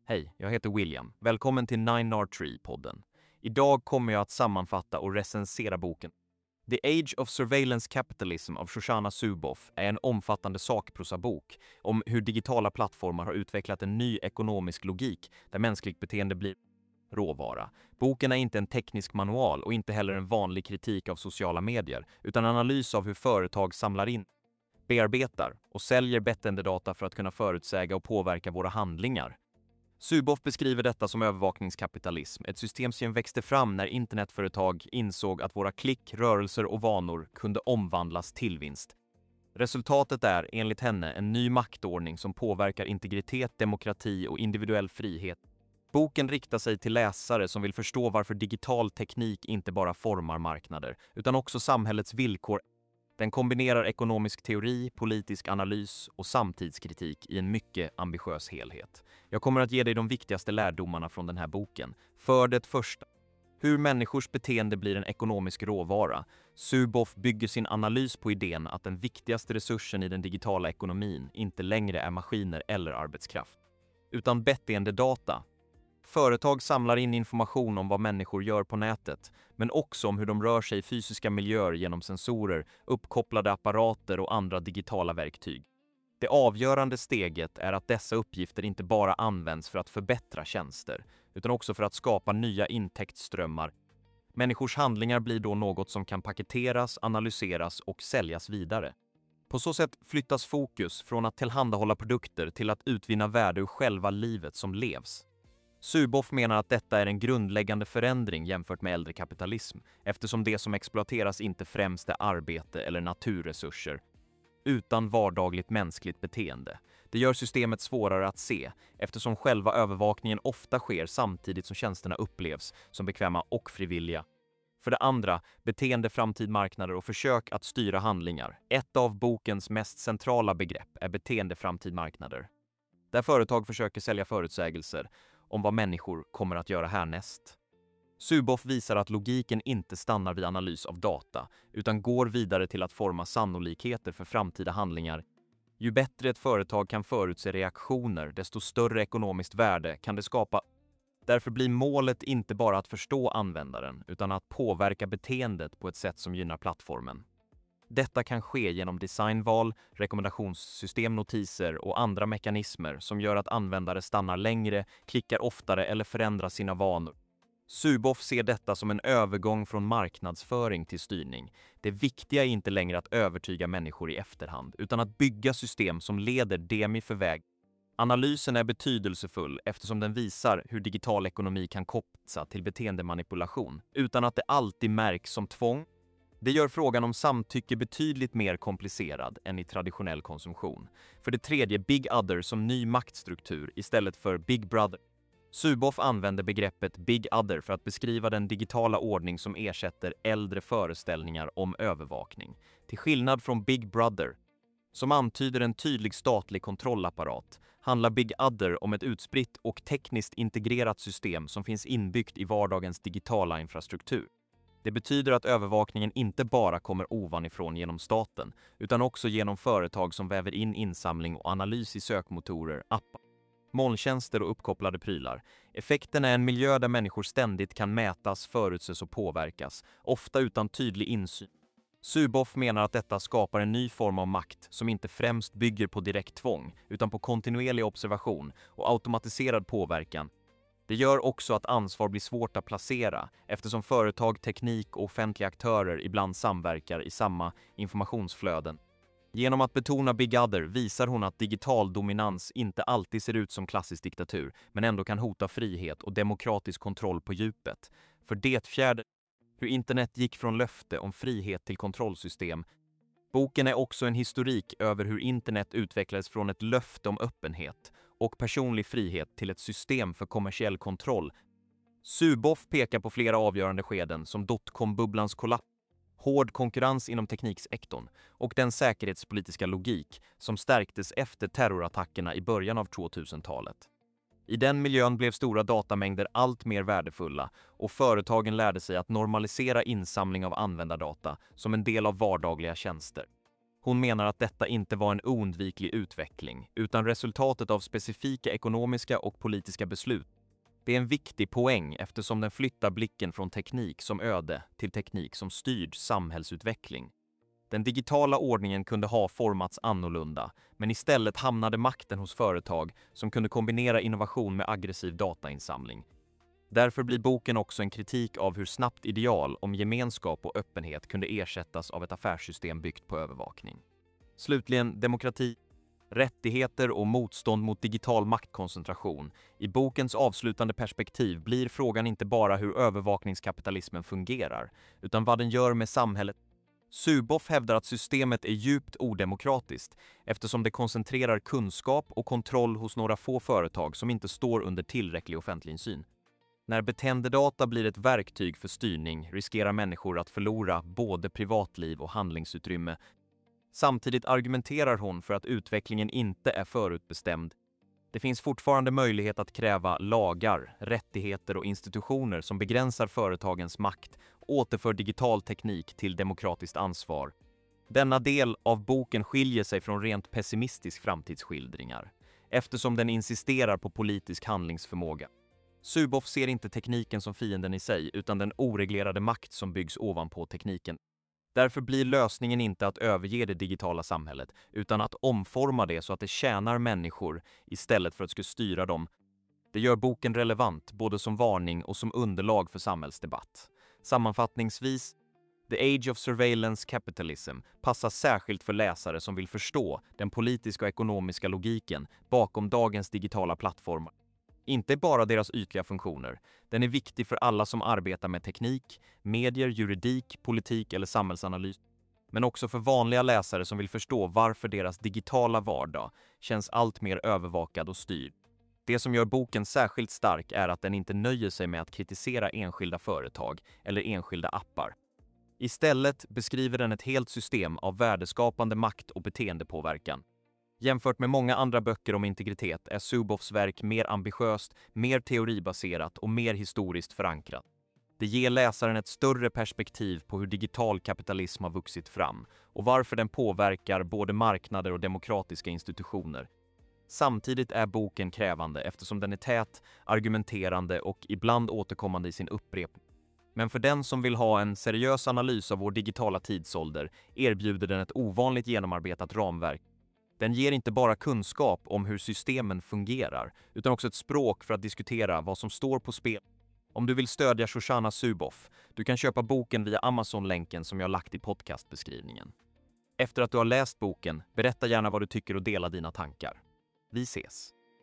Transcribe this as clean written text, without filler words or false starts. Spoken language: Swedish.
Hej, jag heter William. Välkommen till 9R3-podden. Idag kommer jag att sammanfatta och recensera boken. The Age of Surveillance Capitalism av Shoshana Zuboff är en omfattande sakprosabok om hur digitala plattformar har utvecklat en ny ekonomisk logik där mänskligt beteende blir råvara. Boken är inte en teknisk manual och inte heller en vanlig kritik av sociala medier, utan analys av hur företag samlar in, bearbetar och säljer beteendedata för att kunna förutsäga och påverka våra handlingar. Zuboff beskriver detta som övervakningskapitalism, ett system som växte fram när internetföretag insåg att våra klick, rörelser och vanor kunde omvandlas till vinst. Resultatet är, enligt henne, en ny maktordning som påverkar integritet, demokrati och individuell frihet. Boken riktar sig till läsare som vill förstå varför digital teknik inte bara formar marknader, utan också samhällets villkor. Den kombinerar ekonomisk teori, politisk analys och samtidskritik i en mycket ambitiös helhet. Jag kommer att ge dig de viktigaste lärdomarna från den här boken. För det första, hur människors beteende blir en ekonomisk råvara. Zuboff bygger sin analys på idén att den viktigaste resursen i den digitala ekonomin inte längre är maskiner eller arbetskraft, utan beteendedata. Företag samlar in information om vad människor gör på nätet, men också om hur de rör sig i fysiska miljöer genom sensorer, uppkopplade apparater och andra digitala verktyg. Det avgörande steget är att dessa uppgifter inte bara används för att förbättra tjänster, utan också för att skapa nya intäktsströmmar. Människors handlingar blir då något som kan paketeras, analyseras och säljas vidare. På så sätt flyttas fokus från att tillhandahålla produkter till att utvinna värde ur själva livet som levs. Zuboff menar att detta är en grundläggande förändring jämfört med äldre kapitalism, eftersom det som exploateras inte främst är arbete eller naturresurser, utan vardagligt mänskligt beteende. Det gör systemet svårare att se, eftersom själva övervakningen ofta sker samtidigt som tjänsterna upplevs som bekväma och frivilliga. För det andra, beteende, framtid, marknader och försök att styra handlingar. Ett av bokens mest centrala begrepp är beteende, framtid, marknader, där företag försöker sälja förutsägelser om vad människor kommer att göra härnäst. Zuboff visar att logiken inte stannar vid analys av data, utan går vidare till att forma sannolikheter för framtida handlingar. Ju bättre ett företag kan förutse reaktioner, desto större ekonomiskt värde kan det skapa. Därför blir målet inte bara att förstå användaren, utan att påverka beteendet på ett sätt som gynnar plattformen. Detta kan ske genom designval, rekommendationssystem, notiser och andra mekanismer som gör att användare stannar längre, klickar oftare eller förändrar sina vanor. Zuboff ser detta som en övergång från marknadsföring till styrning. Det viktiga är inte längre att övertyga människor i efterhand, utan att bygga system som leder dem i förväg. Analysen är betydelsefull eftersom den visar hur digital ekonomi kan kopplas till beteendemanipulation, utan att det alltid märks som tvång. Det gör frågan om samtycke betydligt mer komplicerad än i traditionell konsumtion. För det tredje, Big Other som ny maktstruktur istället för Big Brother. Zuboff använder begreppet Big Other för att beskriva den digitala ordning som ersätter äldre föreställningar om övervakning. Till skillnad från Big Brother, som antyder en tydlig statlig kontrollapparat, handlar Big Other om ett utspritt och tekniskt integrerat system som finns inbyggt i vardagens digitala infrastruktur. Det betyder att övervakningen inte bara kommer ovanifrån genom staten, utan också genom företag som väver in insamling och analys i sökmotorer, appar, molntjänster och uppkopplade prylar. Effekten är en miljö där människor ständigt kan mätas, förutses och påverkas, ofta utan tydlig insyn. Zuboff menar att detta skapar en ny form av makt som inte främst bygger på direkt tvång, utan på kontinuerlig observation och automatiserad påverkan. Det gör också att ansvar blir svårt att placera, eftersom företag, teknik och offentliga aktörer ibland samverkar i samma informationsflöden. Genom att betona Big Other visar hon att digital dominans inte alltid ser ut som klassisk diktatur, men ändå kan hota frihet och demokratisk kontroll på djupet. För det fjärde, hur internet gick från löfte om frihet till kontrollsystem. Boken är också en historik över hur internet utvecklades från ett löfte om öppenhet och personlig frihet till ett system för kommersiell kontroll. Zuboff pekar på flera avgörande skeden som dotcom-bubblans kollaps, hård konkurrens inom tekniksektorn och den säkerhetspolitiska logik som stärktes efter terrorattackerna i början av 2000-talet. I den miljön blev stora datamängder allt mer värdefulla och företagen lärde sig att normalisera insamling av användardata som en del av vardagliga tjänster. Hon menar att detta inte var en oundviklig utveckling, utan resultatet av specifika ekonomiska och politiska beslut. Det är en viktig poäng eftersom den flyttar blicken från teknik som öde till teknik som styrd samhällsutveckling. Den digitala ordningen kunde ha formats annorlunda, men istället hamnade makten hos företag som kunde kombinera innovation med aggressiv datainsamling. Därför blir boken också en kritik av hur snabbt ideal om gemenskap och öppenhet kunde ersättas av ett affärssystem byggt på övervakning. Slutligen, demokrati, rättigheter och motstånd mot digital maktkoncentration. I bokens avslutande perspektiv blir frågan inte bara hur övervakningskapitalismen fungerar, utan vad den gör med samhället. Zuboff hävdar att systemet är djupt odemokratiskt eftersom det koncentrerar kunskap och kontroll hos några få företag som inte står under tillräcklig offentlig insyn. När beteendedata blir ett verktyg för styrning riskerar människor att förlora både privatliv och handlingsutrymme. Samtidigt argumenterar hon för att utvecklingen inte är förutbestämd. Det finns fortfarande möjlighet att kräva lagar, rättigheter och institutioner som begränsar företagens makt och återför digital teknik till demokratiskt ansvar. Denna del av boken skiljer sig från rent pessimistisk framtidsskildringar, eftersom den insisterar på politisk handlingsförmåga. Zuboff ser inte tekniken som fienden i sig, utan den oreglerade makt som byggs ovanpå tekniken. Därför blir lösningen inte att överge det digitala samhället, utan att omforma det så att det tjänar människor istället för att skulle styra dem. Det gör boken relevant både som varning och som underlag för samhällsdebatt. Sammanfattningsvis, The Age of Surveillance Capitalism passar särskilt för läsare som vill förstå den politiska och ekonomiska logiken bakom dagens digitala plattformar. Inte bara deras ytliga funktioner. Den är viktig för alla som arbetar med teknik, medier, juridik, politik eller samhällsanalys. Men också för vanliga läsare som vill förstå varför deras digitala vardag känns allt mer övervakad och styrd. Det som gör boken särskilt stark är att den inte nöjer sig med att kritisera enskilda företag eller enskilda appar. Istället beskriver den ett helt system av värdeskapande makt och beteendepåverkan. Jämfört med många andra böcker om integritet är Zuboffs verk mer ambitiöst, mer teoribaserat och mer historiskt förankrat. Det ger läsaren ett större perspektiv på hur digital kapitalism har vuxit fram och varför den påverkar både marknader och demokratiska institutioner. Samtidigt är boken krävande eftersom den är tät, argumenterande och ibland återkommande i sin upprepning. Men för den som vill ha en seriös analys av vår digitala tidsålder erbjuder den ett ovanligt genomarbetat ramverk. Den ger inte bara kunskap om hur systemen fungerar, utan också ett språk för att diskutera vad som står på spel. Om du vill stödja Shoshana Zuboff, du kan köpa boken via Amazon-länken som jag lagt i podcastbeskrivningen. Efter att du har läst boken, berätta gärna vad du tycker och dela dina tankar. Vi ses!